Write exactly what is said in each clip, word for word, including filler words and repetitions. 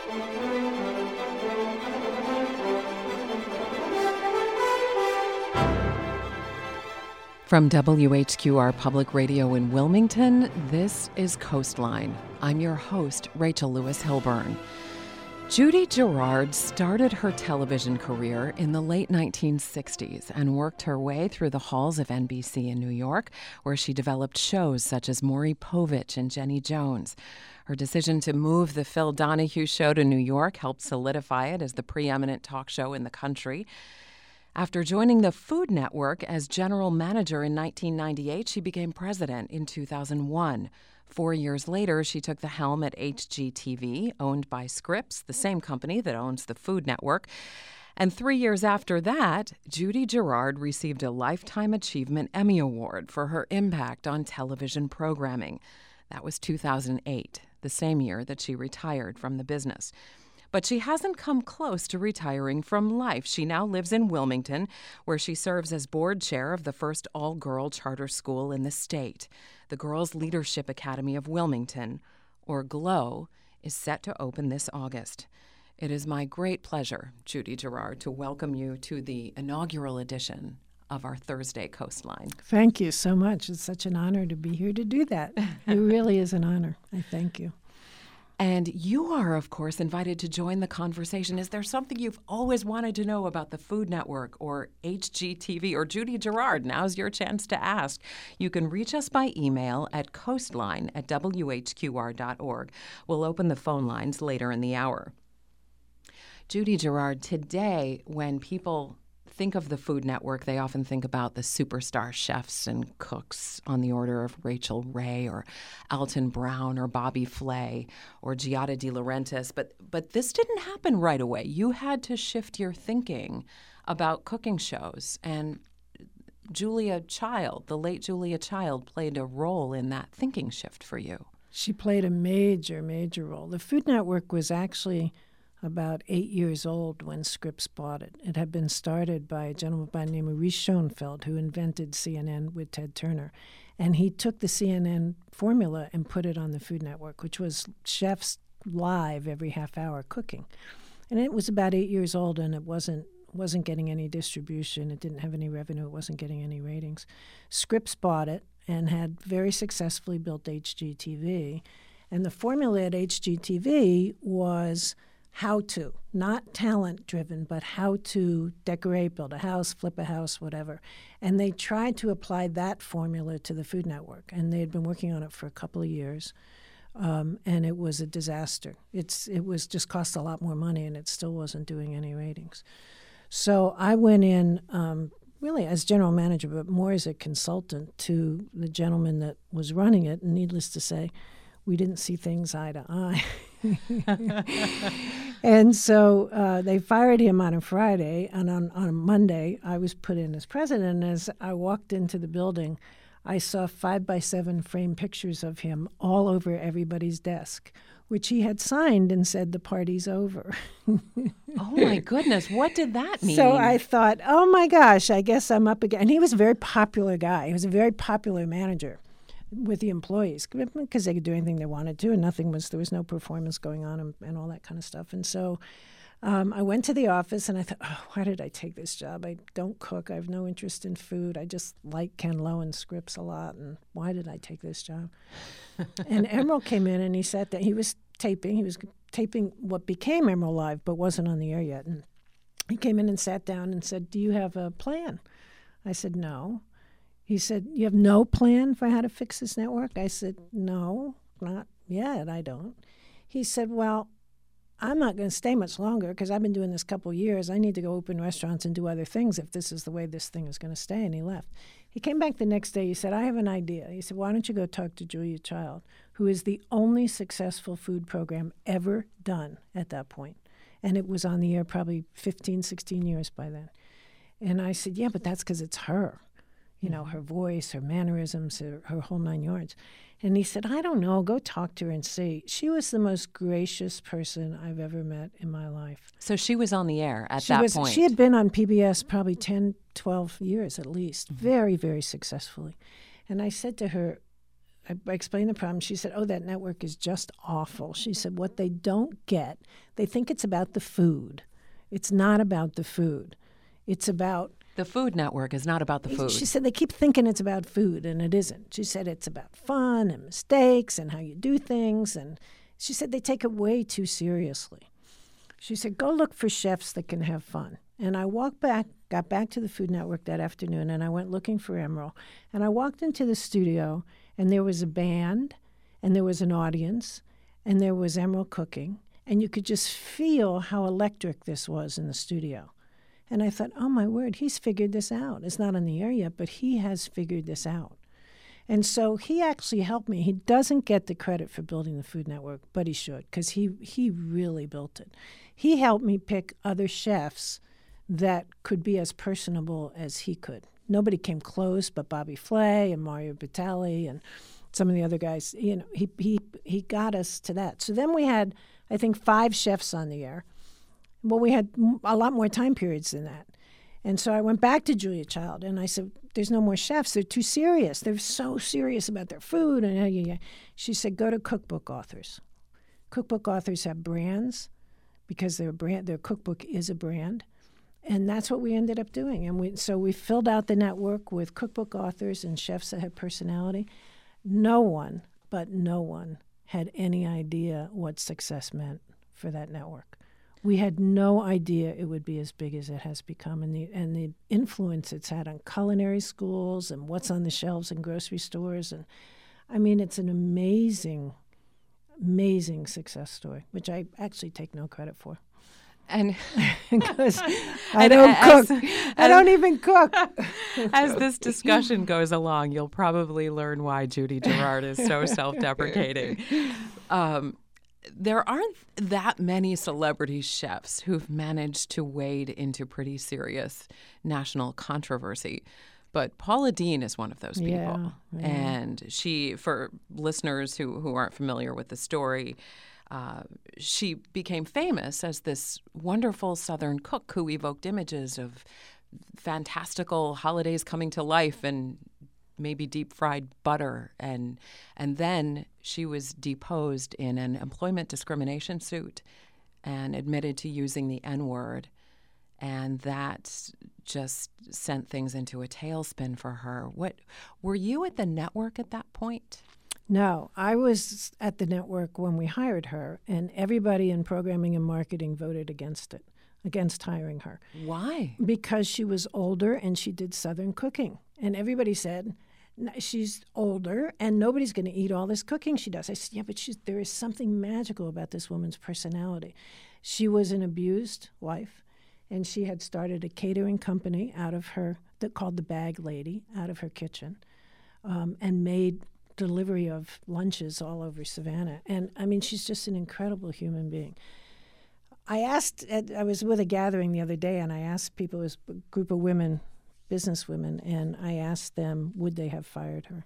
From W H Q R Public Radio in Wilmington, this is Coastline. I'm your host, Rachel Lewis Hilburn. Judy Gerard started her television career in the late nineteen sixties and worked her way through the halls of N B C in New York, where she developed shows such as Maury Povich and Jenny Jones. Her decision to move the Phil Donahue Show to New York helped solidify it as the preeminent talk show in the country. After joining the Food Network as general manager in nineteen ninety-eight, she became president in two thousand one. Four years later, she took the helm at H G T V, owned by Scripps, the same company that owns the Food Network. And three years after that, Judy Gerard received a Lifetime Achievement Emmy Award for her impact on television programming. That was two thousand eight, the same year that she retired from the business. But she hasn't come close to retiring from life. She now lives in Wilmington, where she serves as board chair of the first all-girl charter school in the state. The Girls Leadership Academy of Wilmington, or GLOW, is set to open this August. It is my great pleasure, Judy Gerard, to welcome you to the inaugural edition of our Thursday Coastline. Thank you so much. It's such an honor to be here to do that. It really is an honor. I thank you. And you are, of course, invited to join the conversation. Is there something you've always wanted to know about the Food Network or H G T V or Judy Gerard? Now's your chance to ask. You can reach us by email at coastline at w h q r dot org. We'll open the phone lines later in the hour. Judy Gerard, today, when people think of the Food Network, they often think about the superstar chefs and cooks on the order of Rachel Ray or Alton Brown or Bobby Flay or Giada De Laurentiis. But but this didn't happen right away. You had to shift your thinking about cooking shows. And Julia Child, the late Julia Child, played a role in that thinking shift for you. She played a major, major role. The Food Network was actually about eight years old when Scripps bought it. It had been started by a gentleman by the name of Reese Schoenfeld, who invented C N N with Ted Turner. And he took the C N N formula and put it on the Food Network, which was chefs live every half hour cooking. And it was about eight years old, and it wasn't wasn't getting any distribution. It didn't have any revenue. It wasn't getting any ratings. Scripps bought it and had very successfully built H G T V. And the formula at H G T V was how to, not talent-driven, but how to decorate, build a house, flip a house, whatever. And they tried to apply that formula to the Food Network, and they had been working on it for a couple of years, um, and it was a disaster. It's It was just cost a lot more money, and it still wasn't doing any ratings. So I went in um, really as general manager, but more as a consultant to the gentleman that was running it, and needless to say, we didn't see things eye to eye. And so uh, they fired him on a Friday, and on, on a Monday, I was put in as president. And as I walked into the building, I saw five by seven framed pictures of him all over everybody's desk, which he had signed and said, the party's over. Oh, my goodness. What did that mean? So I thought, oh, my gosh, I guess I'm up again. And he was a very popular guy. He was a very popular manager with the employees because they could do anything they wanted to, and nothing was, there was no performance going on and, and all that kind of stuff. And so um, I went to the office and I thought, oh, why did I take this job? I don't cook. I have no interest in food. I just like Ken Lowe and Scripps a lot. And why did I take this job? And Emeril came in and he sat there. He was taping. He was taping what became Emeril Live, but wasn't on the air yet. And he came in and sat down and said, do you have a plan? I said, no. He said, you have no plan for how to fix this network? I said, no, not yet, I don't. He said, well, I'm not going to stay much longer because I've been doing this a couple years. I need to go open restaurants and do other things if this is the way this thing is going to stay. And he left. He came back the next day. He said, I have an idea. He said, why don't you go talk to Julia Child, who is the only successful food program ever done at that point. And it was on the air probably fifteen, sixteen years by then. And I said, yeah, but that's because it's her. You know, her voice, her mannerisms, her, her whole nine yards. And he said, I don't know, go talk to her and see. She was the most gracious person I've ever met in my life. So she was on the air at she that was, point. She had been on P B S probably ten, twelve years at least, mm-hmm. very, very successfully. And I said to her, I, I explained the problem. She said, oh, that network is just awful. She said, what they don't get, they think it's about the food. It's not about the food. It's about... The Food Network is not about the food. She said they keep thinking it's about food, and it isn't. She said it's about fun and mistakes and how you do things. And she said they take it way too seriously. She said, go look for chefs that can have fun. And I walked back, got back to the Food Network that afternoon, and I went looking for Emeril. And I walked into the studio, and there was a band, and there was an audience, and there was Emeril cooking. And you could just feel how electric this was in the studio. And I thought, oh, my word, he's figured this out. It's not on the air yet, but he has figured this out. And so he actually helped me. He doesn't get the credit for building the Food Network, but he should, because he, he really built it. He helped me pick other chefs that could be as personable as he could. Nobody came close but Bobby Flay and Mario Batali and some of the other guys. You know, he, he, he got us to that. So then we had, I think, five chefs on the air. Well, we had a lot more time periods than that. And so I went back to Julia Child, and I said, there's no more chefs. They're too serious. They're so serious about their food. And yeah, yeah, yeah. She said, go to cookbook authors. Cookbook authors have brands because their brand, their cookbook is a brand. And that's what we ended up doing. And we, so we filled out the network with cookbook authors and chefs that have personality. No one, but no one, had any idea what success meant for that network. We had no idea it would be as big as it has become, and the and the influence it's had on culinary schools and what's on the shelves in grocery stores. And I mean, it's an amazing, amazing success story, which I actually take no credit for. And because I don't as, cook. As, I don't even cook. As this discussion goes along, you'll probably learn why Judy Gerard is so self-deprecating. Um, There aren't that many celebrity chefs who've managed to wade into pretty serious national controversy. But Paula Deen is one of those people. Yeah, yeah. And she, for listeners who, who aren't familiar with the story, uh, she became famous as this wonderful Southern cook who evoked images of fantastical holidays coming to life and maybe deep-fried butter. And and then she was deposed in an employment discrimination suit and admitted to using the N-word. And that just sent things into a tailspin for her. What were you at the network at that point? No, I was at the network when we hired her, and everybody in programming and marketing voted against it, against hiring her. Why? Because she was older and she did Southern cooking. And everybody said, she's older and nobody's going to eat all this cooking she does. I said, yeah, but she's, there is something magical about this woman's personality. She was an abused wife, and she had started a catering company out of her, that called the Bag Lady, out of her kitchen, um, and made delivery of lunches all over Savannah. And, I mean, she's just an incredible human being. I asked, I was with a gathering the other day, and I asked people, it was a group of women, business women, and I asked them, would they have fired her?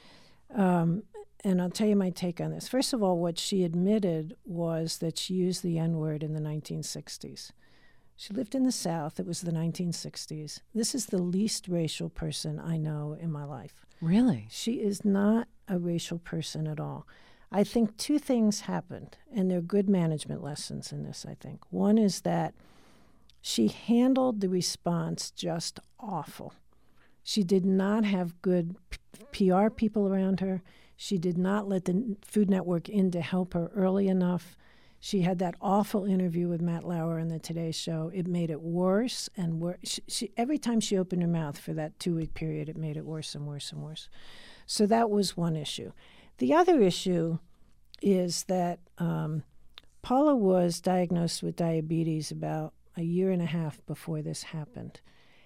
Um, and I'll tell you my take on this. First of all, what she admitted was that she used the N-word in the nineteen sixties. She lived in the South. It was the nineteen sixties. This is the least racial person I know in my life. Really? She is not a racial person at all. I think two things happened, and they're good management lessons in this, I think. One is that she handled the response just awful. She did not have good P R people around her. She did not let the Food Network in to help her early enough. She had that awful interview with Matt Lauer on the Today Show. It made it worse and worse. She, she, every time she opened her mouth for that two-week period, it made it worse and worse and worse. So that was one issue. The other issue is that um, Paula was diagnosed with diabetes about a year and a half before this happened.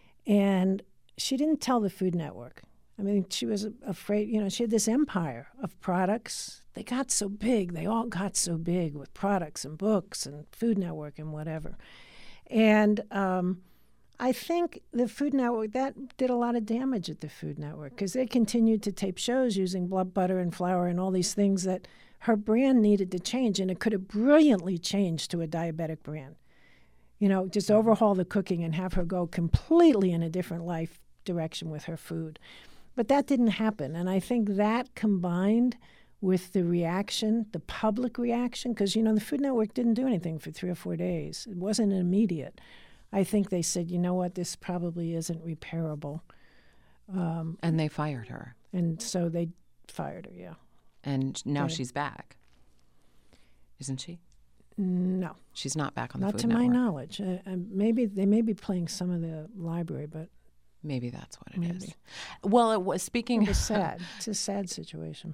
And she didn't tell the Food Network. I mean, she was afraid, you know, she had this empire of products. They got so big. They all got so big with products and books and Food Network and whatever. And um, I think the Food Network, that did a lot of damage at the Food Network because they continued to tape shows using blood butter and flour and all these things that her brand needed to change, and it could have brilliantly changed to a diabetic brand. You know, just overhaul the cooking and have her go completely in a different life direction with her food. but that didn't happen. And I think that combined with the reaction, the public reaction, because, you know, the Food Network didn't do anything for three or four days. It wasn't immediate. I think they said, you know what, this probably isn't repairable. Um, and they fired her. And so they fired her, yeah. And now Right. she's back, isn't she? No. She's not back on the Not Food to Network. my knowledge. Uh, uh, maybe they may be playing some of the library, but Maybe that's what it is. Maybe. Well, it was speaking. it was sad. It's a sad situation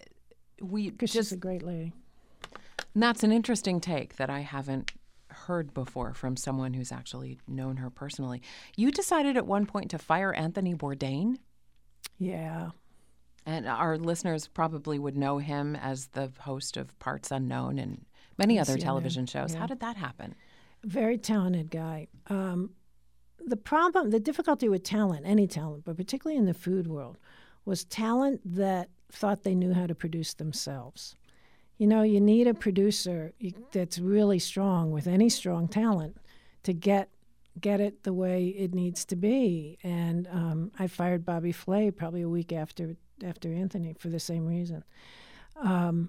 we because just she's a great lady. and that's an interesting take that I haven't heard before from someone who's actually known her personally. You decided at one point to fire Anthony Bourdain, Yeah. and our listeners probably would know him as the host of Parts Unknown and many other C N N, television shows. yeah. How did that happen? Very talented guy. Um, the problem, the difficulty with talent, any talent, but particularly in the food world, was talent that thought they knew how to produce themselves. You know, you need a producer that's really strong with any strong talent to get get it the way it needs to be. And um, I fired Bobby Flay probably a week after after Anthony for the same reason. Um,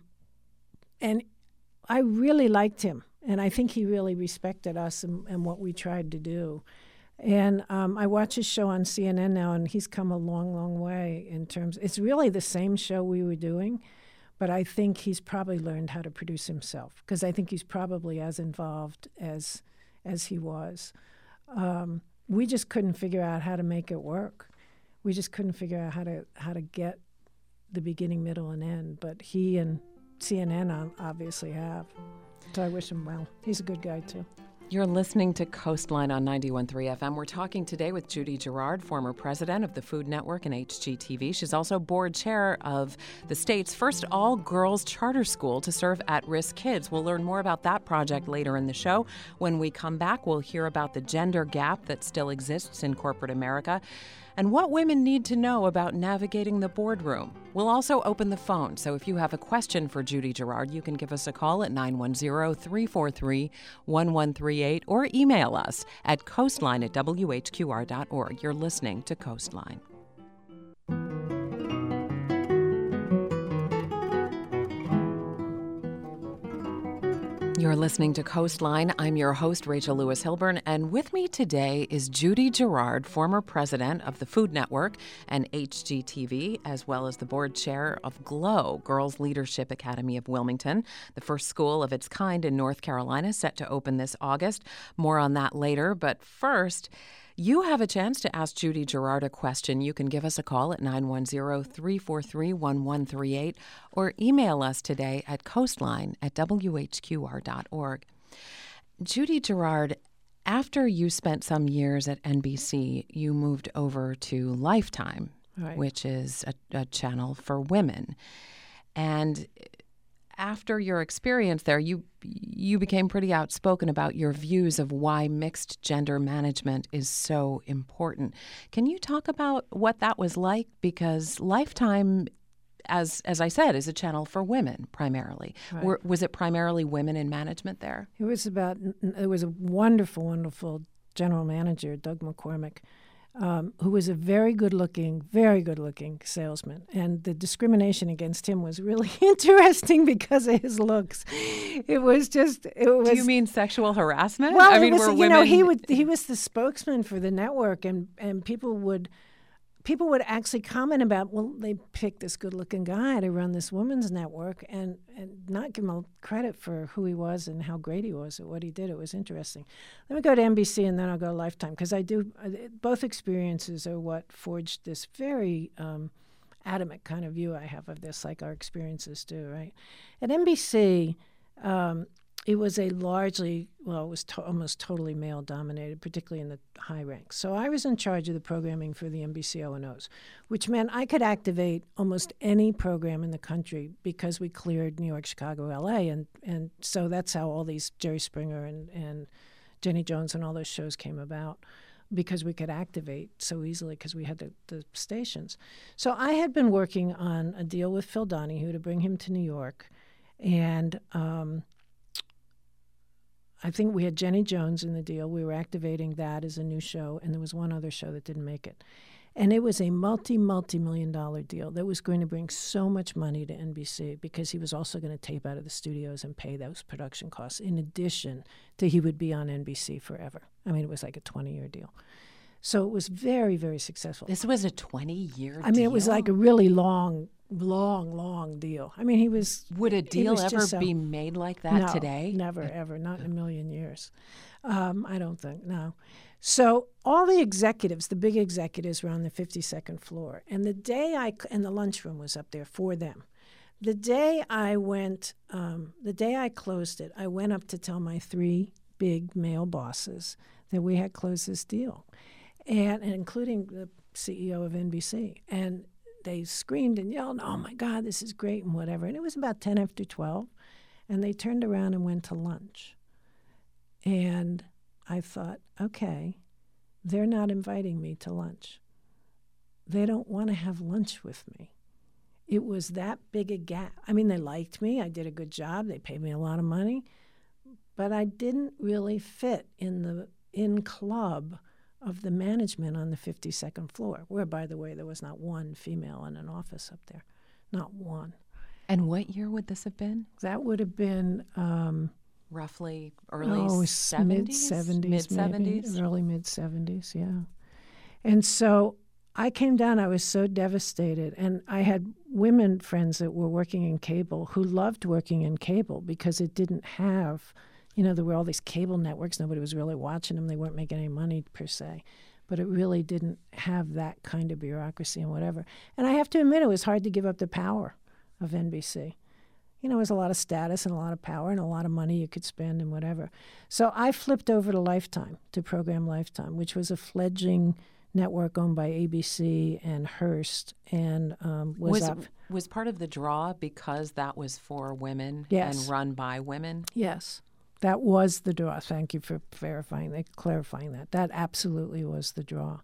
and I really liked him, and I think he really respected us and, and what we tried to do. And um, I watch his show on C N N now, and he's come a long, long way in terms. It's really the same show we were doing, but I think he's probably learned how to produce himself because I think he's probably as involved as as he was. Um, we just couldn't figure out how to make it work. We just couldn't figure out how to how to get the beginning, middle, and end. But he and C N N obviously have. So I wish him well. He's a good guy too. You're listening to Coastline on ninety-one point three F M. We're talking today with Judy Gerard, former president of the Food Network and H G T V. She's also board chair of the state's first all-girls charter school to serve at-risk kids. We'll learn more about that project later in the show. When we come back, we'll hear about the gender gap that still exists in corporate America and what women need to know about navigating the boardroom. We'll also open the phone, so if you have a question for Judy Gerard, you can give us a call at nine one zero, three four three, one one three eight or email us at coastline at w h q r dot org. You're listening to Coastline. You're listening to Coastline. I'm your host, Rachel Lewis Hilburn, and with me today is Judy Gerard, former president of the Food Network and H G T V, as well as the board chair of GLOW, Girls Leadership Academy of Wilmington, the first school of its kind in North Carolina, set to open this August. More on that later, but first, you have a chance to ask Judy Gerard a question. You can give us a call at nine one zero, three four three, one one three eight or email us today at coastline at w h q r dot org. Judy Gerard, after you spent some years at N B C, you moved over to Lifetime, Right. which is a, a channel for women. And after your experience there, you you became pretty outspoken about your views of why mixed gender management is so important. Can you talk about what that was like? Because Lifetime, as as I said, is a channel for women primarily. Right. Were, was it primarily women in management there? It was about. It was a wonderful, wonderful general manager, Doug McCormick, um, who was a very good-looking, very good-looking salesman. And the discrimination against him was really interesting because of his looks. It was just. It was. Do you mean sexual harassment? Well, I it mean, was, were you women... know, he would. He was the spokesman for the network, and and people would. People would actually comment about, well, they picked this good-looking guy to run this women's network and, and not give him credit for who he was and how great he was at what he did. It was interesting. Let me go to N B C and then I'll go to Lifetime because I do – both experiences are what forged this very um, adamant kind of view I have of this, like our experiences do, right? At N B C um, – it was a largely, well, it was to- almost totally male-dominated, particularly in the high ranks. So I was in charge of the programming for the N B C O and Os, which meant I could activate almost any program in the country because we cleared New York, Chicago, L A, and and so that's how all these Jerry Springer and, and Jenny Jones and all those shows came about, because we could activate so easily because we had the, the stations. So I had been working on a deal with Phil Donahue to bring him to New York, and um, I think we had Jenny Jones in the deal. We were activating that as a new show, and there was one other show that didn't make it. And it was a multi, multi-million dollar deal that was going to bring so much money to N B C because he was also going to tape out of the studios and pay those production costs in addition to he would be on N B C forever. I mean, it was like a twenty-year deal. So it was very, very successful. This was a twenty-year deal? I mean, it was like a really long, long, long deal. I mean, he was... Would a deal ever so, be made like that no, today? Never, ever. Not in a million years. Um, I don't think, no. So all the executives, the big executives, were on the fifty-second floor. And the day I... And the lunchroom was up there for them. The day I went... Um, the day I closed it, I went up to tell my three big male bosses that we had closed this deal, and, and including the C E O of N B C. And they screamed and yelled, "Oh, my God, this is great," and whatever. And it was about ten after twelve, and they turned around and went to lunch. And I thought, okay, they're not inviting me to lunch. They don't want to have lunch with me. It was that big a gap. I mean, they liked me. I did a good job. They paid me a lot of money. But I didn't really fit in the in club of the management on the fifty-second floor, where, by the way, there was not one female in an office up there. Not one. And what year would this have been? That would have been... Um, Roughly early oh, seventies? mid-seventies, Mid-seventies? Early mid-seventies, yeah. And so I came down, I was so devastated. And I had women friends that were working in cable who loved working in cable because it didn't have, you know, there were all these cable networks. Nobody was really watching them. They weren't making any money per se. But it really didn't have that kind of bureaucracy and whatever. And I have to admit, it was hard to give up the power of N B C. You know, it was a lot of status and a lot of power and a lot of money you could spend and whatever. So I flipped over to Lifetime, to program Lifetime, which was a fledgling network owned by A B C and Hearst, and um, was, was up. Was part of the draw because that was for women Yes. and run by women? Yes, that was the draw. Thank you for verifying that, clarifying that. That absolutely was the draw.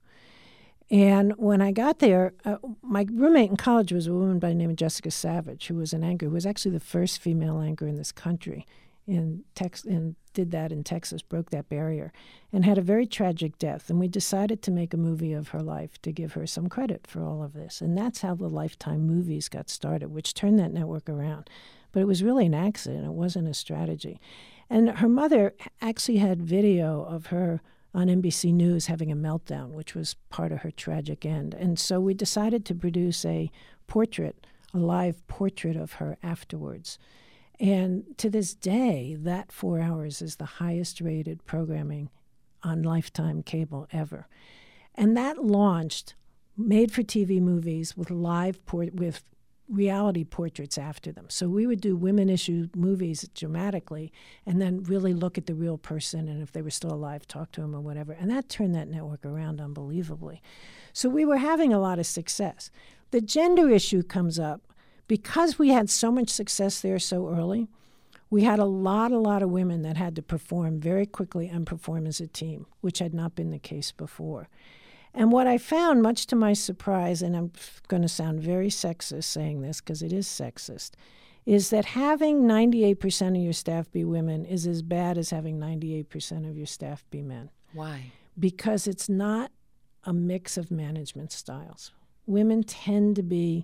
And when I got there, uh, my roommate in college was a woman by the name of Jessica Savage, who was an anchor, who was actually the first female anchor in this country, in Tex- and did that in Texas, broke that barrier, and had a very tragic death. And we decided to make a movie of her life to give her some credit for all of this. And that's how the Lifetime movies got started, which turned that network around. But it was really an accident. It wasn't a strategy. And her mother actually had video of her on N B C News having a meltdown, which was part of her tragic end. And so we decided to produce a portrait, a live portrait of her afterwards. And to this day, that four hours is the highest rated programming on Lifetime cable ever. And that launched made-for-T V movies with live port- with reality portraits after them. So we would do women issue movies dramatically and then really look at the real person, and if they were still alive, talk to them or whatever. And that turned that network around unbelievably. So we were having a lot of success. The gender issue comes up because we had so much success there so early. We had a lot, a lot of women that had to perform very quickly and perform as a team, which had not been the case before. And what I found, much to my surprise, and I'm going to sound very sexist saying this because it is sexist, is that having ninety-eight percent of your staff be women is as bad as having ninety-eight percent of your staff be men. Why? Because it's not a mix of management styles. Women tend to be,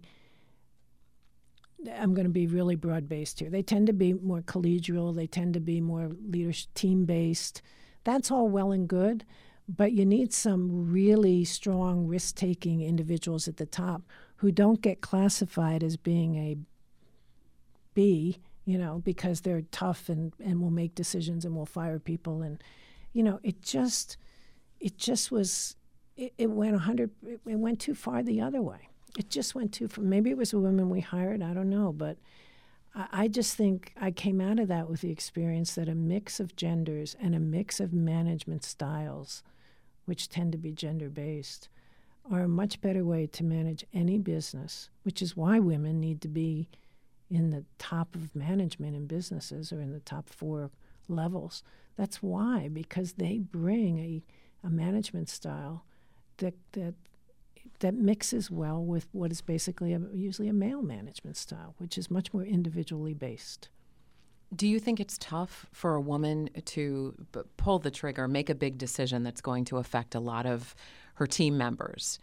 I'm going to be really broad-based here, they tend to be more collegial, they tend to be more leadership, team-based. That's all well and good. But you need some really strong risk-taking individuals at the top who don't get classified as being a B, you know, because they're tough and, and will make decisions and will fire people. And, you know, it just, it just was, it, it went one hundred, it, it went too far the other way. It just went too far. Maybe it was the women we hired, I don't know. But I, I just think I came out of that with the experience that a mix of genders and a mix of management styles, which tend to be gender-based, are a much better way to manage any business, which is why women need to be in the top of management in businesses or in the top four levels. That's why, because they bring a, a management style that that that mixes well with what is basically a, usually a male management style, which is much more individually based. Do you think it's tough for a woman to b- pull the trigger, make a big decision that's going to affect a lot of her team members?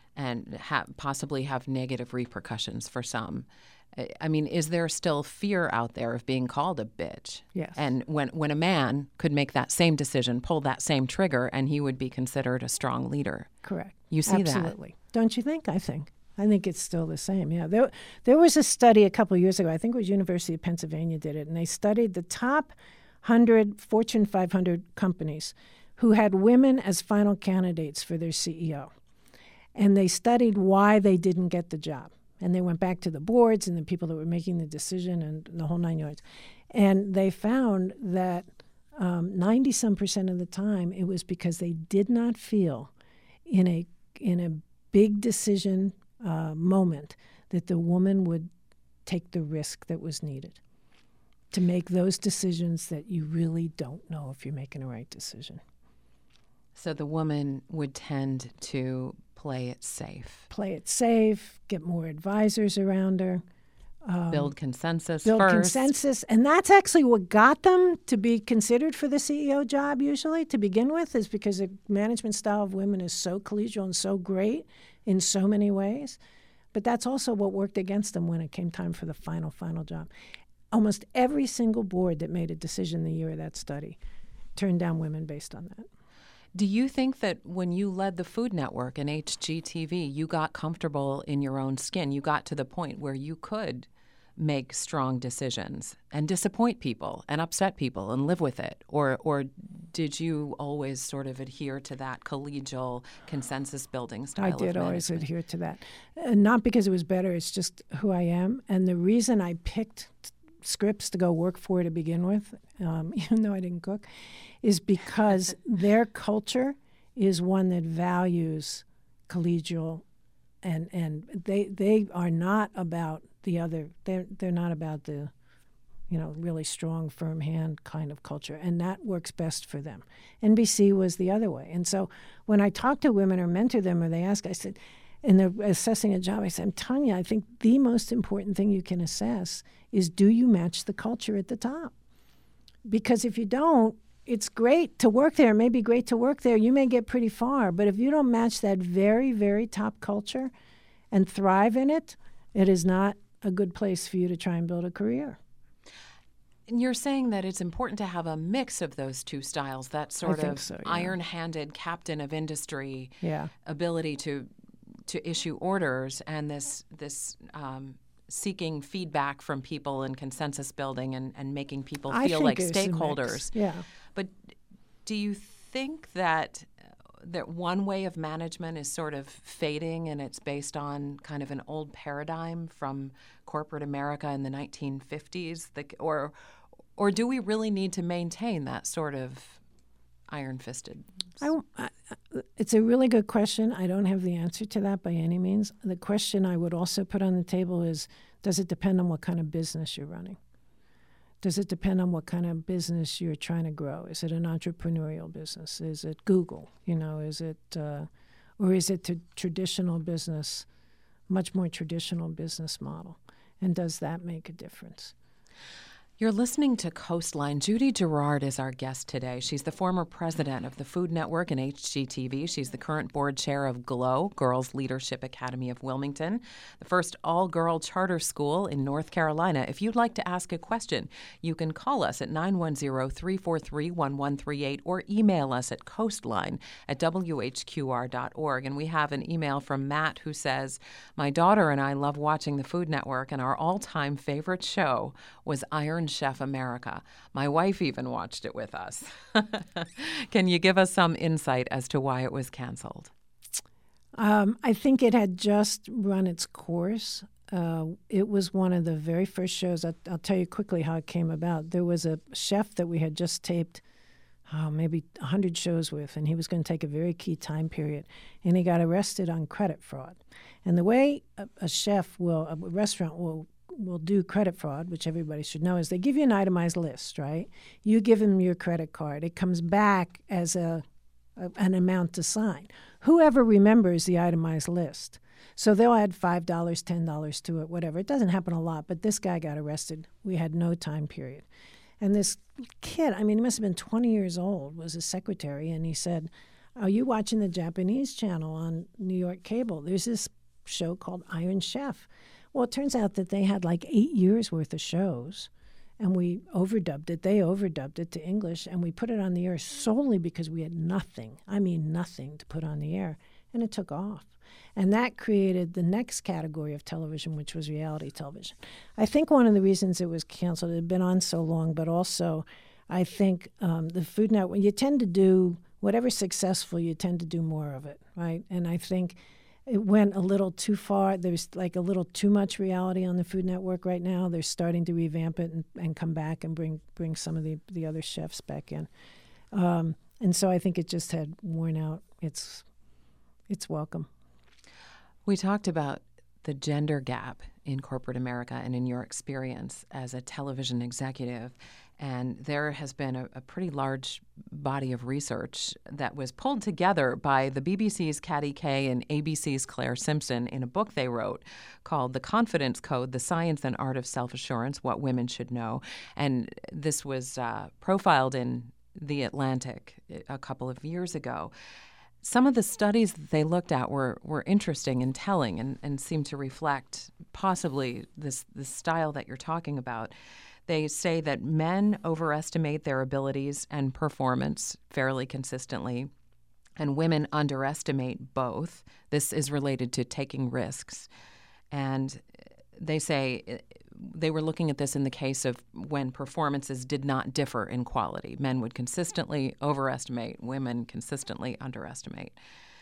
and ha- possibly have negative repercussions for some. I mean, is there still fear out there of being called a bitch? Yes. And when, when a man could make that same decision, pull that same trigger, and he would be considered a strong leader. Correct. You see that? Absolutely. Don't you think? I think. I think it's still the same. Yeah. There, there was a study a couple of years ago, I think it was University of Pennsylvania did it, and they studied the top one hundred Fortune five hundred companies who had women as final candidates for their C E O. And they studied why they didn't get the job. And they went back to the boards and the people that were making the decision and the whole nine yards. And they found that um, ninety-some percent of the time it was because they did not feel in a in a big decision uh, moment that the woman would take the risk that was needed to make those decisions that you really don't know if you're making a right decision. So the woman would tend to play it safe. Play it safe, get more advisors around her. Um, build consensus build first. consensus. And that's actually what got them to be considered for the C E O job usually to begin with, is because the management style of women is so collegial and so great in so many ways. But that's also what worked against them when it came time for the final, final job. Almost every single board that made a decision the year of that study turned down women based on that. Do you think that when you led the Food Network and H G T V, you got comfortable in your own skin? You got to the point where you could make strong decisions and disappoint people and upset people and live with it? Or or did you always sort of adhere to that collegial consensus-building style I of did always management? adhere to that. Uh, not because it was better, it's just who I am. And the reason I picked t- scripts to go work for to begin with, um, even though I didn't cook, is because their culture is one that values collegial, and and they they are not about the other. They're they're not about the, you know, really strong, firm hand kind of culture, and that works best for them. N B C was the other way, and so when I talk to women or mentor them, or they ask, I said, and they're assessing a job, I said, I'm telling you, I think the most important thing you can assess is, do you match the culture at the top? Because if you don't, it's great to work there. It may be great to work there. You may get pretty far. But if you don't match that very, very top culture and thrive in it, it is not a good place for you to try and build a career. And you're saying that it's important to have a mix of those two styles, that sort I think of so, yeah. iron-handed captain of industry Yeah. ability to to issue orders, and this this um, seeking feedback from people and consensus building and, and making people I feel think like it's a mix. stakeholders. Yeah. But do you think that that one way of management is sort of fading, and it's based on kind of an old paradigm from corporate America in the nineteen fifties? The, or, or do we really need to maintain that sort of iron-fisted? I, I, it's a really good question. I don't have the answer to that by any means. The question I would also put on the table is, does it depend on what kind of business you're running? Does it depend on what kind of business you're trying to grow? Is it an entrepreneurial business? Is it Google? You know, is it, uh, or is it a traditional business, much more traditional business model? And does that make a difference? You're listening to Coastline. Judy Gerard is our guest today. She's the former president of the Food Network and H G T V. She's the current board chair of GLOW, Girls Leadership Academy of Wilmington, the first all-girl charter school in North Carolina. If you'd like to ask a question, you can call us at nine one zero, three four three, one one three eight or email us at coastline at w h q r dot org. And we have an email from Matt who says, my daughter and I love watching the Food Network, and our all-time favorite show was Iron Chef America. My wife even watched it with us. Can you give us some insight as to why it was canceled? Um, I think it had just run its course. Uh, it was one of the very first shows. I'll, I'll tell you quickly how it came about. There was a chef that we had just taped oh, maybe one hundred shows with, and he was going to take a very key time period, and he got arrested on credit fraud. And the way a, a chef will, a restaurant will will do credit fraud, which everybody should know, is they give you an itemized list, right? You give them your credit card. It comes back as a, a an amount to sign. Whoever remembers the itemized list. So they'll add five dollars, ten dollars to it, whatever. It doesn't happen a lot, but this guy got arrested. We had no time period. And this kid, I mean, he must have been twenty years old, was a secretary, and he said, Are you watching the Japanese channel on New York cable? There's this show called Iron Chef. Well, it turns out that they had like eight years worth of shows, and we overdubbed it. They overdubbed it to English, and we put it on the air solely because we had nothing. I mean, nothing to put on the air, and it took off. And that created the next category of television, which was reality television. I think one of the reasons it was canceled, it had been on so long, but also I think um, the Food Network, you tend to do, whatever's successful, you tend to do more of it, right? And I think it went a little too far. There's like a little too much reality on the Food Network right now. They're starting to revamp it and, and come back and bring bring some of the, the other chefs back in. Um, and so I think it just had worn out its its welcome. We talked about the gender gap in corporate America and in your experience as a television executive. And there has been a, a pretty large body of research that was pulled together by the B B C's Katty Kay and A B C's Claire Simpson in a book they wrote called The Confidence Code, The Science and Art of Self-Assurance, What Women Should Know. And this was uh, profiled in The Atlantic a couple of years ago. Some of the studies that they looked at were, were interesting and telling and, and seemed to reflect possibly this, this style that you're talking about. They say that men overestimate their abilities and performance fairly consistently, and women underestimate both. This is related to taking risks. And they say they were looking at this in the case of when performances did not differ in quality. Men would consistently overestimate, women consistently underestimate.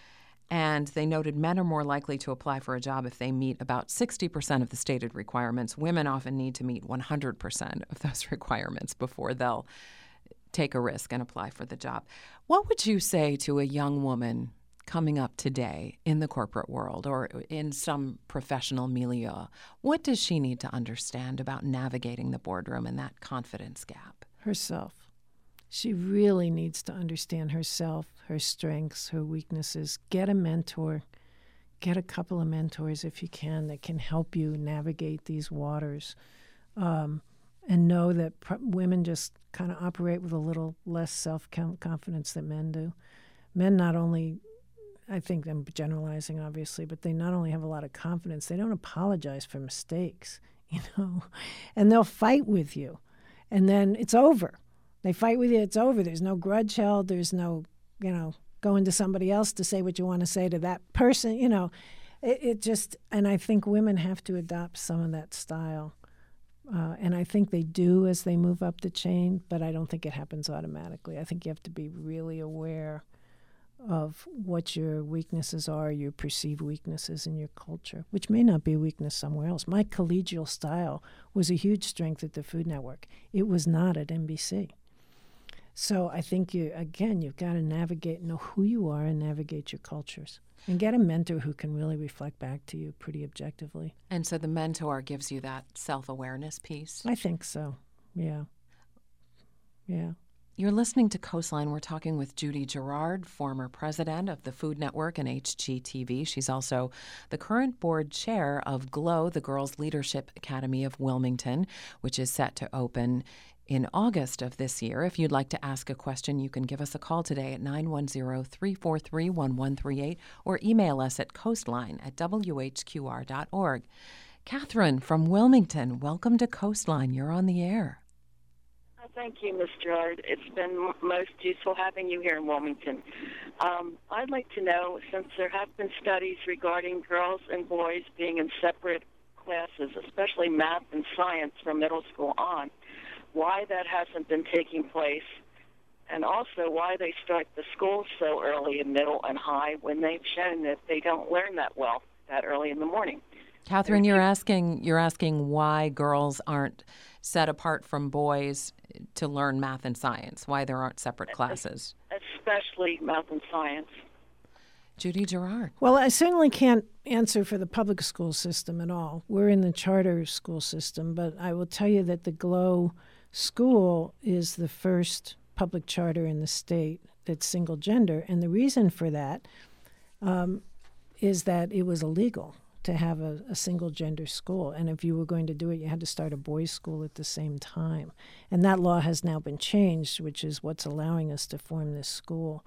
And they noted men are more likely to apply for a job if they meet about sixty percent of the stated requirements. Women often need to meet one hundred percent of those requirements before they'll take a risk and apply for the job. What would you say to a young woman coming up today in the corporate world or in some professional milieu? What does she need to understand about navigating the boardroom and that confidence gap? Herself. She really needs to understand herself, her strengths, her weaknesses. Get a mentor. Get a couple of mentors if you can that can help you navigate these waters. Um, and know that pr- women just kind of operate with a little less self-confidence than men do. Men not only, I think I'm generalizing obviously, but they not only have a lot of confidence, they don't apologize for mistakes, you know, and they'll fight with you. And then it's over. They fight with you, it's over. There's no grudge held. There's no, you know, going to somebody else to say what you want to say to that person. You know, it, it just, and I think women have to adopt some of that style. Uh, and I think they do as they move up the chain, but I don't think it happens automatically. I think you have to be really aware of what your weaknesses are, your perceived weaknesses in your culture, which may not be a weakness somewhere else. My collegial style was a huge strength at the Food Network. It was not at N B C. So I think, you again, you've got to navigate, know who you are and navigate your cultures. And get a mentor who can really reflect back to you pretty objectively. And so the mentor gives you that self-awareness piece? I think so, yeah. Yeah. You're listening to Coastline. We're talking with Judy Gerard, former president of the Food Network and H G T V. She's also the current board chair of GLOW, the Girls Leadership Academy of Wilmington, which is set to open in August of this year. If you'd like to ask a question, you can give us a call today at nine one zero, three four three, one one three eight or email us at coastline at w h q r dot org. Catherine from Wilmington, welcome to Coastline. You're on the air. Thank you, Miz Gerard. It's been m- most useful having you here in Wilmington. Um, I'd like to know, since there have been studies regarding girls and boys being in separate classes, especially math and science from middle school on, why that hasn't been taking place, and also why they start the school so early in middle and high when they've shown that they don't learn that well that early in the morning. Catherine, you're asking you're asking why girls aren't set apart from boys to learn math and science, why there aren't separate classes. Especially math and science. Judy Gerard. Well, I certainly can't answer for the public school system at all. We're in the charter school system, but I will tell you that the GLOW school is the first public charter in the state that's single gender, and the reason for that um, is that it was illegal to have a, a single gender school. And if you were going to do it, you had to start a boys' school at the same time. And that law has now been changed, which is what's allowing us to form this school.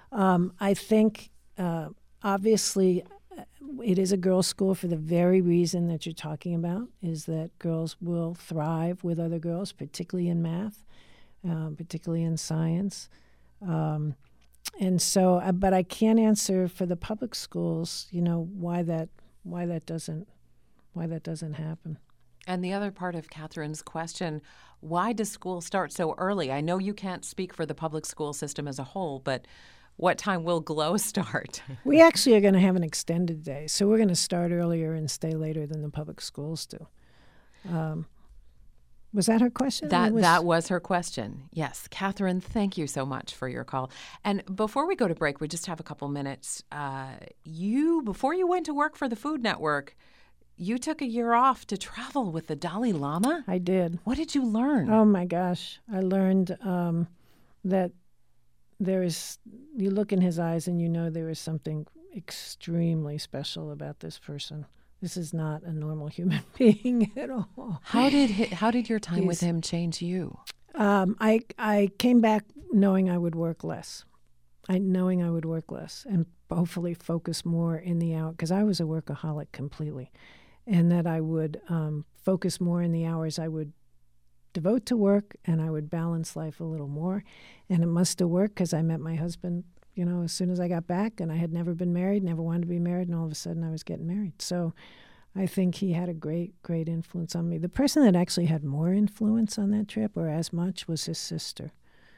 Um, I think, uh, obviously, uh, it is a girls' school for the very reason that you're talking about, is that girls will thrive with other girls, particularly in math, uh, particularly in science. Um, and so, uh, but I can't answer for the public schools, you know, why that why that doesn't why that doesn't happen. And the other part of Catherine's question, why does school start so early? I know you can't speak for the public school system as a whole, but what time will GLOW start? We actually are going to have an extended day, so we're going to start earlier and stay later than the public schools do. Um, was that her question? That was... that was her question. Yes. Catherine, thank you so much for your call. And before we go to break, we just have a couple minutes. Uh, you, before you went to work for the Food Network, you took a year off to travel with the Dalai Lama? I did. What did you learn? Oh, my gosh. I learned um, that there is, you look in his eyes and you know there is something extremely special about this person. This is not a normal human being at all. How did he, how did your time He's, with him change you? Um, I I came back knowing I would work less. I knowing I would work less and hopefully focus more in the hour, because I was a workaholic completely, and that I would um, focus more in the hours I would devote to work, and I would balance life a little more. And it must have worked, because I met my husband, you know, as soon as I got back, and I had never been married, never wanted to be married, and all of a sudden I was getting married. So I think he had a great, great influence on me. The person that actually had more influence on that trip, or as much, was his sister,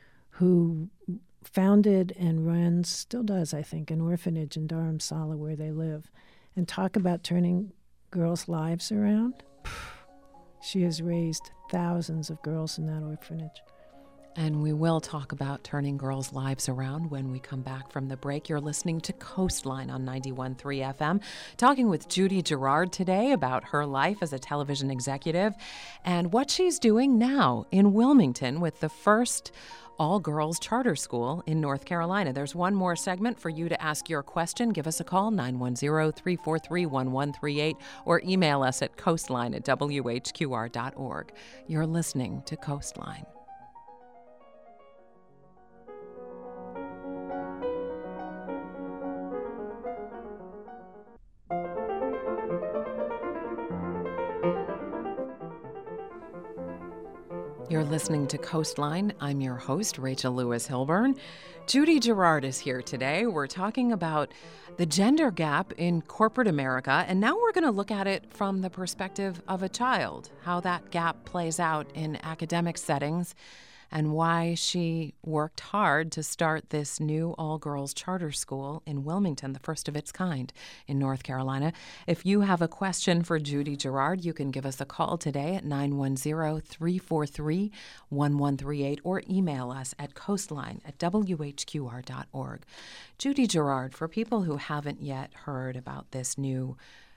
who founded and runs, still does, I think, an orphanage in Dharamsala where they live. And talk about turning girls' lives around. She has raised thousands of girls in that orphanage. And we will talk about turning girls' lives around when we come back from the break. You're listening to Coastline on ninety-one point three F M, talking with Judy Gerard today about her life as a television executive and what she's doing now in Wilmington with the first all-girls charter school in North Carolina. There's one more segment for you to ask your question. Give us a call, nine one zero, three four three, one one three eight, or email us at coastline at W H Q R dot org. You're listening to Coastline. You're listening to Coastline. I'm your host, Rachel Lewis Hilburn. Judy Gerard is here today. We're talking about the gender gap in corporate America, and now we're going to look at it from the perspective of a child, how that gap plays out in academic settings, and why she worked hard to start this new all-girls charter school in Wilmington, the first of its kind in North Carolina. If you have a question for Judy Gerard, you can give us a call today at nine one zero, three four three, one one three eight or email us at coastline at W H Q R dot org. Judy Gerard, for people who haven't yet heard about this new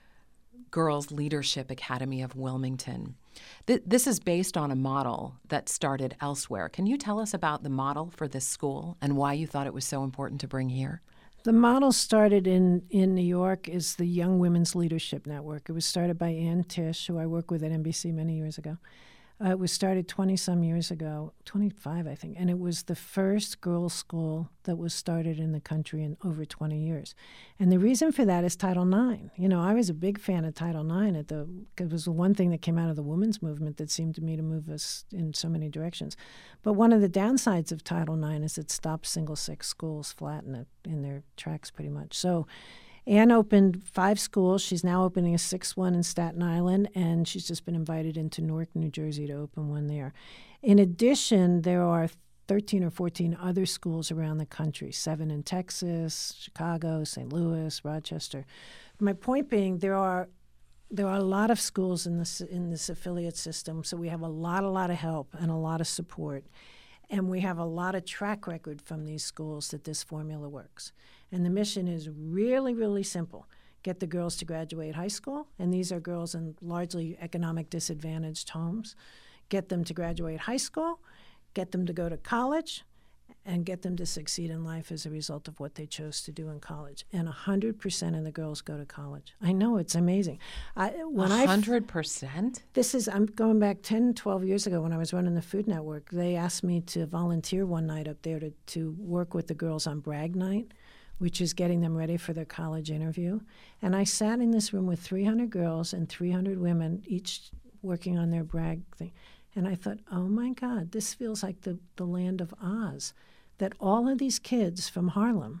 Girls Leadership Academy of Wilmington, Th- this is based on a model that started elsewhere. Can you tell us about the model for this school and why you thought it was so important to bring here? The model started in, in New York is the Young Women's Leadership Network. It was started by Ann Tisch, who I worked with at N B C many years ago. Uh, it was started twenty-some years ago, twenty-five, I think, and it was the first girls' school that was started in the country in over twenty years. And the reason for that is Title nine. You know, I was a big fan of Title nine. At the, it was the one thing that came out of the women's movement that seemed to me to move us in so many directions. But one of the downsides of Title nine is it stopped single-sex schools flat in, it, in their tracks pretty much. So Anne opened five schools. She's now opening a sixth one in Staten Island, and she's just been invited into Newark, New Jersey to open one there. In addition, there are thirteen or fourteen other schools around the country, seven in Texas, Chicago, Saint Louis, Rochester. My point being, there are there are a lot of schools in this in this affiliate system, so we have a lot, a lot of help and a lot of support. And we have a lot of track record from these schools that this formula works. And the mission is really, really simple. Get the girls to graduate high school, and these are girls in largely economic disadvantaged homes. Get them to graduate high school, get them to go to college, and get them to succeed in life as a result of what they chose to do in college. And one hundred percent of the girls go to college. I know, it's amazing. I, when one hundred percent? This is, I'm going back ten, twelve years ago when I was running the Food Network. They asked me to volunteer one night up there to, to work with the girls on Brag Night, which is getting them ready for their college interview. And I sat in this room with three hundred girls and three hundred women, each working on their brag thing. And I thought, oh my God, this feels like the, the land of Oz. That all of these kids from Harlem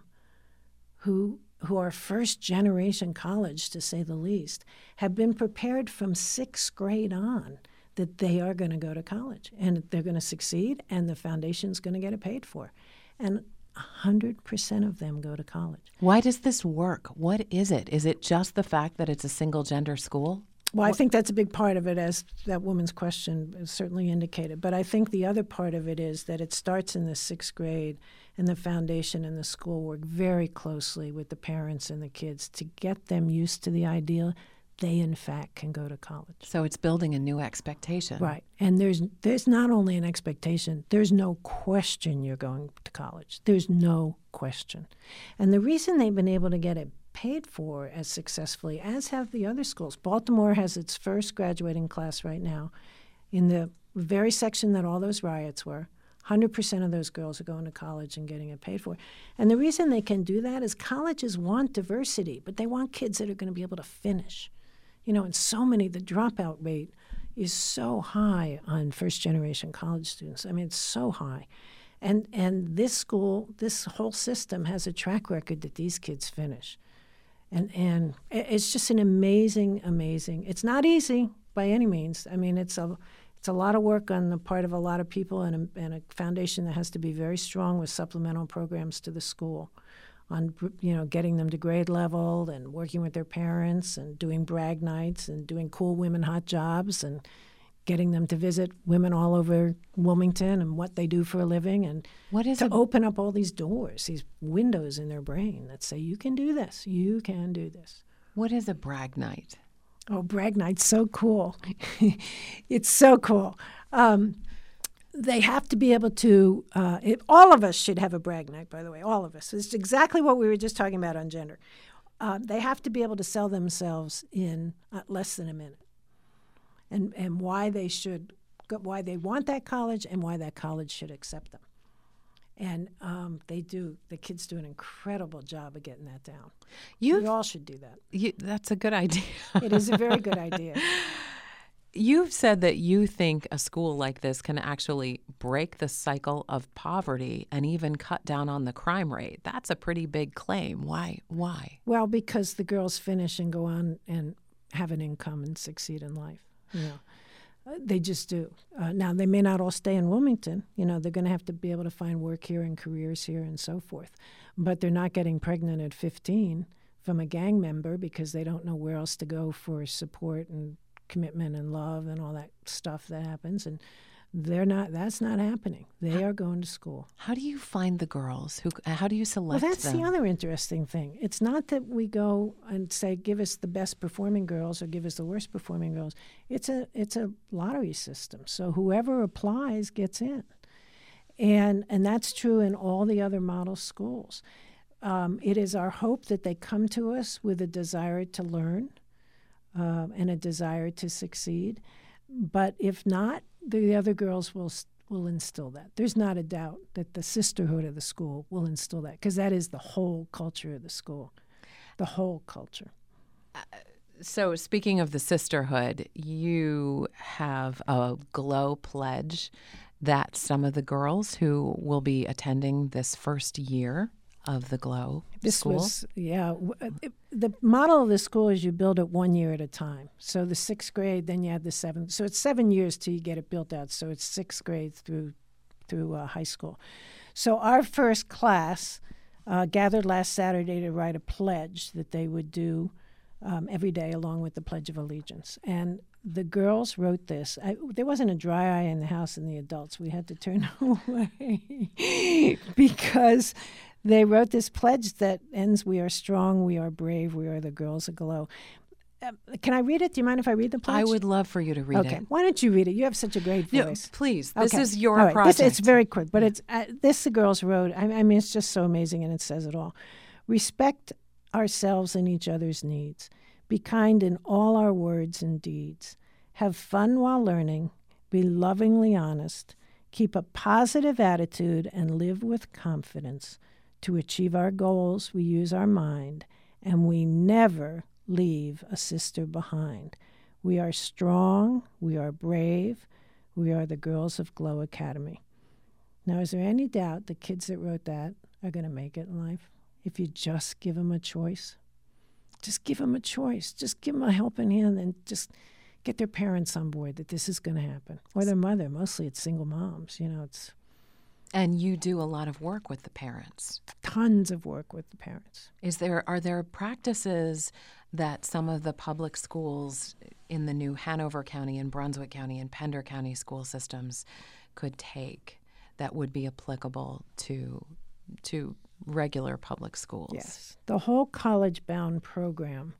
who who are first generation college, to say the least, have been prepared from sixth grade on that they are going to go to college and they're going to succeed and the foundation's going to get it paid for. And one hundred percent of them go to college. Why does this work? What is it? Is it just the fact that it's a single gender school? Well, I think that's a big part of it, as that woman's question certainly indicated. But I think the other part of it is that it starts in the sixth grade, and the foundation and the school work very closely with the parents and the kids to get them used to the idea they, in fact, can go to college. So it's building a new expectation. Right. And there's there's not only an expectation, there's no question you're going to college. There's no question. And the reason they've been able to get it paid for as successfully as have the other schools. Baltimore has its first graduating class right now in the very section that all those riots were. one hundred percent of those girls are going to college and getting it paid for. And the reason they can do that is colleges want diversity, but they want kids that are going to be able to finish. You know, and so many, the dropout rate is so high on first-generation college students. I mean, it's so high. And and this school, this whole system has a track record that these kids finish. And and it's just an amazing, amazing. It's not easy by any means. I mean, it's a it's a lot of work on the part of a lot of people, and a, and a foundation that has to be very strong with supplemental programs to the school, on you know getting them to grade level and working with their parents and doing brag nights and doing cool women hot jobs and getting them to visit women all over Wilmington and what they do for a living, and what is to a, open up all these doors, these windows in their brain that say, you can do this, you can do this. What is a brag night? Oh, brag night's so cool. It's so cool. Um, they have to be able to, uh, it, all of us should have a brag night, by the way, all of us. It's exactly what we were just talking about on gender. Uh, they have to be able to sell themselves in uh, less than a minute. And, and why they should, why they want that college, and why that college should accept them. And um, they do. The kids do an incredible job of getting that down. You've, we all should do that. You, that's a good idea. It is a very good idea. You've said that you think a school like this can actually break the cycle of poverty and even cut down on the crime rate. That's a pretty big claim. Why? Why? Well, because the girls finish and go on and have an income and succeed in life. You know, uh, they just do. Uh, now, they may not all stay in Wilmington. You know, they're going to have to be able to find work here and careers here and so forth. But they're not getting pregnant at fifteen from a gang member because they don't know where else to go for support and commitment and love and all that stuff that happens. And they're not. That's not happening. They are going to school. How do you find the girls? Who? How do you select them? Well, that's them? the other interesting thing. It's not that we go and say, give us the best performing girls or give us the worst performing girls. It's a it's a lottery system. So whoever applies gets in, and and that's true in all the other model schools. Um, it is our hope that they come to us with a desire to learn uh, and a desire to succeed. But if not, the other girls will will instill that. There's not a doubt that the sisterhood of the school will instill that, because that is the whole culture of the school, the whole culture. Uh, so speaking of the sisterhood, you have a GLOW pledge that some of the girls who will be attending this first year of the GLOW this school. Was, yeah. It, the model of the school is you build it one year at a time. So the sixth grade, then you have the seventh. So it's seven years till you get it built out. So it's sixth grade through through uh, high school. So our first class uh, gathered last Saturday to write a pledge that they would do um, every day along with the Pledge of Allegiance. And the girls wrote this. I, there wasn't a dry eye in the house in the adults. We had to turn away because they wrote this pledge that ends, "We are strong, we are brave, we are the girls of GLOW." uh, can I read it? Do you mind if I read the pledge? I would love for you to read okay. it. Okay. Why don't you read it? You have such a great voice. No, please. This okay. is your all right. project. This, it's very quick, but it's uh, this the girls wrote. I, I mean, it's just so amazing, and it says it all. Respect ourselves and each other's needs. Be kind in all our words and deeds. Have fun while learning. Be lovingly honest. Keep a positive attitude and live with confidence. To achieve our goals, we use our mind, and we never leave a sister behind. We are strong. We are brave. We are the girls of Glow Academy. Now, is there any doubt the kids that wrote that are going to make it in life? If you just give them a choice, just give them a choice. Just give them a helping hand and just get their parents on board that this is going to happen. Or their mother. Mostly it's single moms. You know, it's... And you do a lot of work with the parents. Tons of work with the parents. Is there are there practices that some of the public schools in the new Hanover County and Brunswick County and Pender County school systems could take that would be applicable to to regular public schools? Yes. The whole college-bound program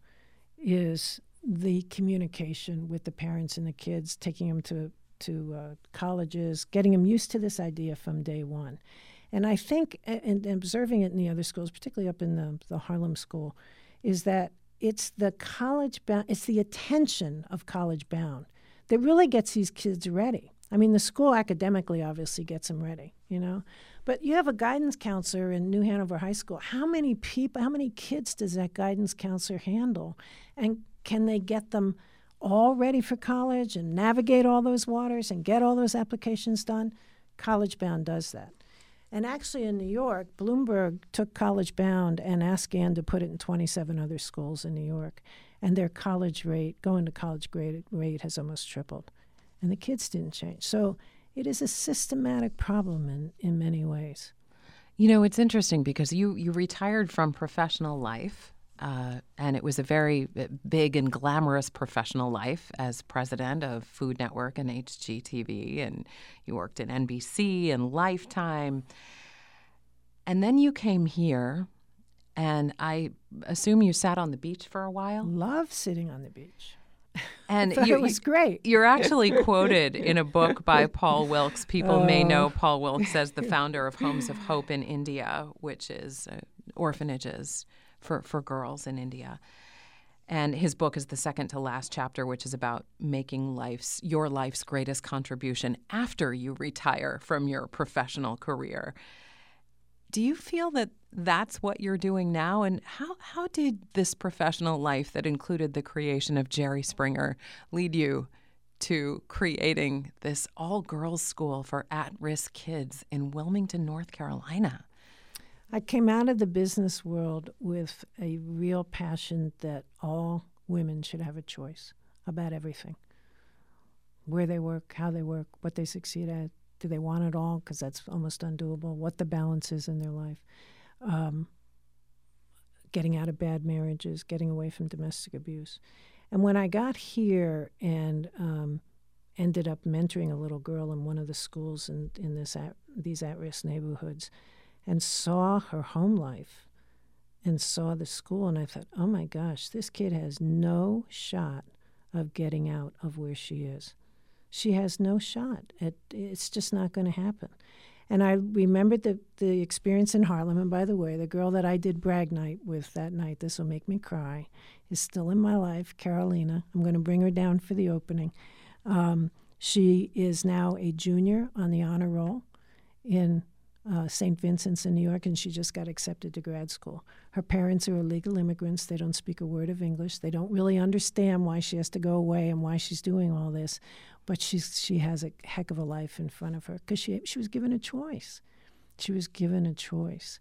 is the communication with the parents and the kids, taking them to to uh, colleges, getting them used to this idea from day one. And I think, and, and observing it in the other schools, particularly up in the, the Harlem school, is that it's the college bound, it's the attention of college bound that really gets these kids ready. I mean, the school academically obviously gets them ready, you know, but you have a guidance counselor in New Hanover High School. How many people, how many kids does that guidance counselor handle? And can they get them all ready for college and navigate all those waters and get all those applications done? College Bound does that. And actually in New York, Bloomberg took College Bound and asked Ann to put it in twenty-seven other schools in New York. And their college rate, going to college grade rate has almost tripled. And the kids didn't change. So it is a systematic problem in, in many ways. You know, it's interesting because you, you retired from professional life. Uh, and it was a very big and glamorous professional life as president of Food Network and H G T V, and you worked at N B C and Lifetime. And then you came here, and I assume you sat on the beach for a while? Love sitting on the beach. And I you, it was great. You're actually quoted in a book by Paul Wilkes. People oh. may know Paul Wilkes as the founder of Homes of Hope in India, which is uh, orphanages for, for girls in India. And his book is the second to last chapter, which is about making life's your life's greatest contribution after you retire from your professional career. Do you feel that that's what you're doing now? And how, how did this professional life that included the creation of Jerry Springer lead you to creating this all-girls school for at-risk kids in Wilmington, North Carolina? I came out of the business world with a real passion that all women should have a choice about everything. Where they work, how they work, what they succeed at. Do they want it all? Because that's almost undoable. What the balance is in their life. Um, getting out of bad marriages, getting away from domestic abuse. And when I got here and um, ended up mentoring a little girl in one of the schools in, in this at, these at-risk neighborhoods, and saw her home life and saw the school, and I thought, oh my gosh, this kid has no shot of getting out of where she is. She has no shot. It, it's just not going to happen. And I remembered the, the experience in Harlem, and by the way, the girl that I did brag night with that night, this will make me cry, is still in my life, Carolina. I'm going to bring her down for the opening. Um, she is now a junior on the honor roll in Uh, Saint Vincent's in New York, and she just got accepted to grad school. Her parents are illegal immigrants. They don't speak a word of English. They don't really understand why she has to go away and why she's doing all this, but she's she has a heck of a life in front of her because she she was given a choice. She was given a choice.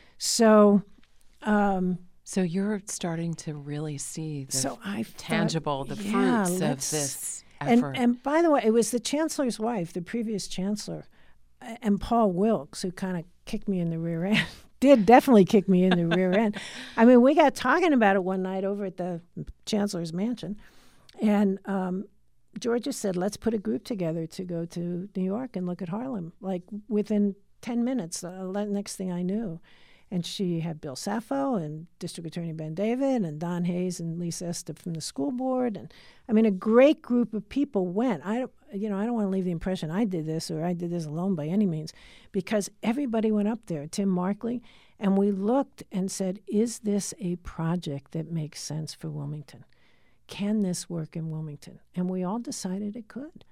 So, um, so you're starting to really see the so I tangible, thought, the yeah, fruits of this effort. And, and by the way, it was the chancellor's wife, the previous chancellor, and Paul Wilkes, who kind of kicked me in the rear end, did definitely kick me in the rear end. I mean, we got talking about it one night over at the chancellor's mansion, and um, Georgia said, let's put a group together to go to New York and look at Harlem. Like within ten minutes, the next thing I knew. And she had Bill Sappho and District Attorney Ben David and Don Hayes and Lisa Estep from the school board. And I mean, a great group of people went. I, you know, I don't want to leave the impression I did this or I did this alone by any means, because everybody went up there, Tim Markley, and we looked and said, is this a project that makes sense for Wilmington? Can this work in Wilmington? And we all decided it could,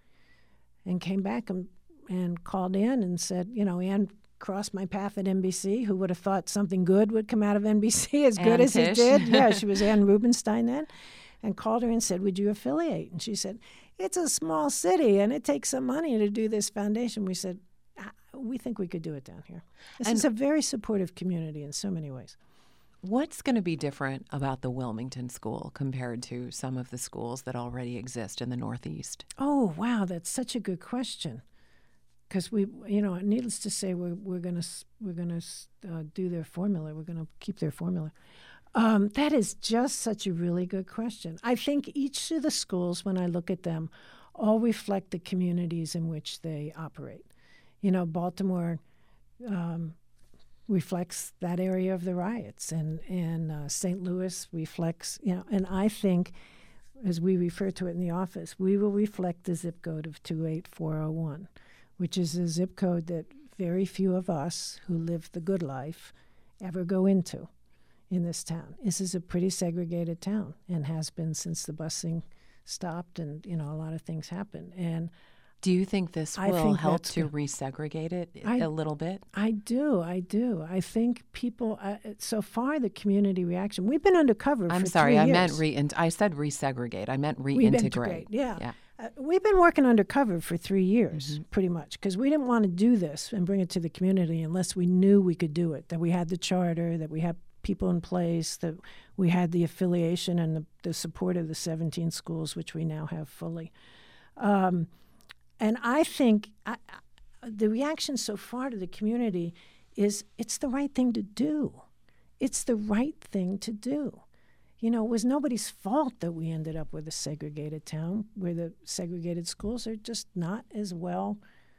and came back and, and called in and said, you know, Ann crossed my path at N B C. Who would have thought something good would come out of N B C as good Ann as Tish. it did? Yeah, she was Ann Rubenstein then. And called her and said, would you affiliate? And she said, it's a small city and it takes some money to do this foundation. We said, we think we could do it down here. This And is a very supportive community in so many ways. What's going to be different about the Wilmington School compared to some of the schools that already exist in the Northeast? Oh, wow, that's such a good question. Because we, you know, needless to say, we're we're gonna we're gonna uh, do their formula. We're gonna keep their formula. Um, that is just such a really good question. I think each of the schools, when I look at them, all reflect the communities in which they operate. You know, Baltimore um, reflects that area of the riots, and and uh, Saint Louis reflects, you know, and I think, as we refer to it in the office, we will reflect the zip code of two eight four oh one. Which is a zip code that very few of us who live the good life ever go into in this town. This is a pretty segregated town and has been since the busing stopped and, you know, a lot of things happened. And do you think this I will think help that's to good. resegregate it I- a little bit? I do, I do. I think people, uh, so far the community reaction, we've been undercover I'm for sorry, three I years. meant re. I said resegregate. I meant We reintegrate. integrate, yeah. Yeah. Uh, we've been working undercover for three years, Mm-hmm. pretty much, because we didn't want to do this and bring it to the community unless we knew we could do it, that we had the charter, that we had people in place, that we had the affiliation and the, the support of the seventeen schools, which we now have fully. Um, and I think I, I, the reaction so far to the community is it's the right thing to do. It's the right thing to do. You know, it was nobody's fault that we ended up with a segregated town where the segregated schools are just not as well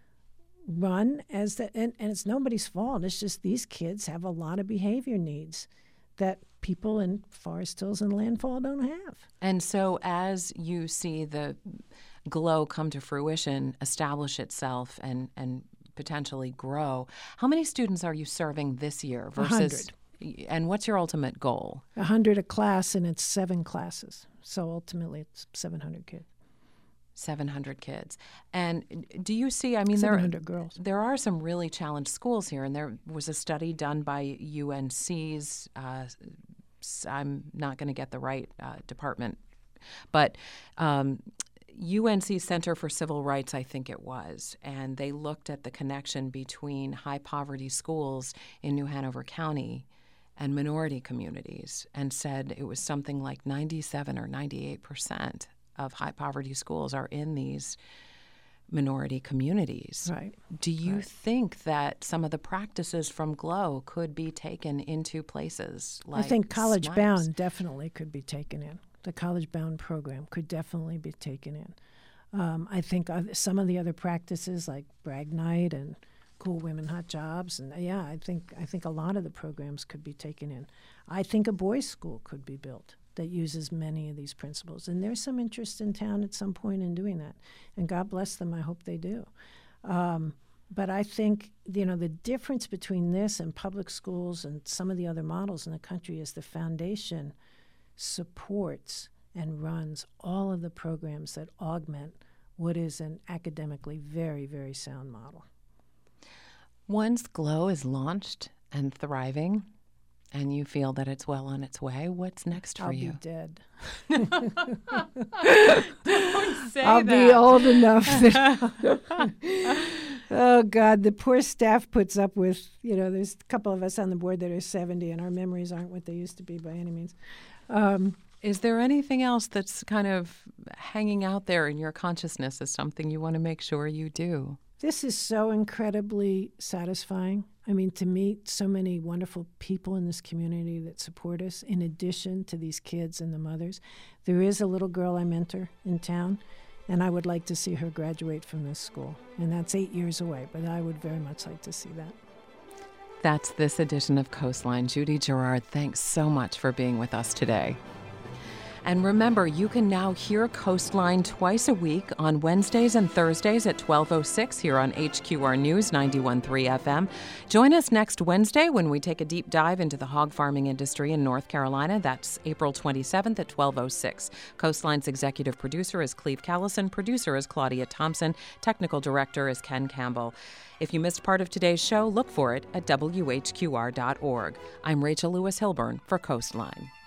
run as the, and, and it's nobody's fault. It's just these kids have a lot of behavior needs that people in Forest Hills and Landfall don't have. And so as you see the GLOW come to fruition, establish itself, and, and potentially grow, how many students are you serving this year versus... one hundred. And what's your ultimate goal? one hundred a class, and it's seven classes. So ultimately it's seven hundred kids. seven hundred kids. And do you see, I mean, seven there, hundred girls. there are some really challenged schools here, and there was a study done by U N C's, uh, s- I'm not going to get the right uh, department, but um, U N C Center for Civil Rights, I think it was, and they looked at the connection between high-poverty schools in New Hanover County and minority communities, and said it was something like ninety-seven or ninety-eight percent of high-poverty schools are in these minority communities. Right. Do you Right. think that some of the practices from GLOW could be taken into places like I think College Snipes? Bound definitely could be taken in. The College Bound program could definitely be taken in. Um, I think oth- some of the other practices like Brag Night and Cool Women Hot Jobs, and yeah, I think I think a lot of the programs could be taken in. I think a boys' school could be built that uses many of these principles, and there's some interest in town at some point in doing that. And God bless them. I hope they do. Um, but I think you know the difference between this and public schools and some of the other models in the country is the foundation supports and runs all of the programs that augment what is an academically very, very sound model. Once GLOW is launched and thriving, and you feel that it's well on its way, what's next for I'll you? be dead. Say I'll be old enough that oh God, the poor staff puts up with, you know, there's a couple of us on the board that are seventy and our memories aren't what they used to be by any means. Um, Is there anything else that's kind of hanging out there in your consciousness as something you want to make sure you do? This is so incredibly satisfying. I mean, to meet so many wonderful people in this community that support us, in addition to these kids and the mothers. There is a little girl I mentor in town, and I would like to see her graduate from this school. And that's eight years away, but I would very much like to see that. That's this edition of Coastline. Judy Gerard, thanks so much for being with us today. And remember, you can now hear Coastline twice a week on Wednesdays and Thursdays at twelve oh six here on H Q R News ninety-one point three F M. Join us next Wednesday when we take a deep dive into the hog farming industry in North Carolina. That's April twenty-seventh at twelve oh six. Coastline's executive producer is Cleve Callison. Producer is Claudia Thompson. Technical director is Ken Campbell. If you missed part of today's show, look for it at W H Q R dot org. I'm Rachel Lewis Hilburn for Coastline.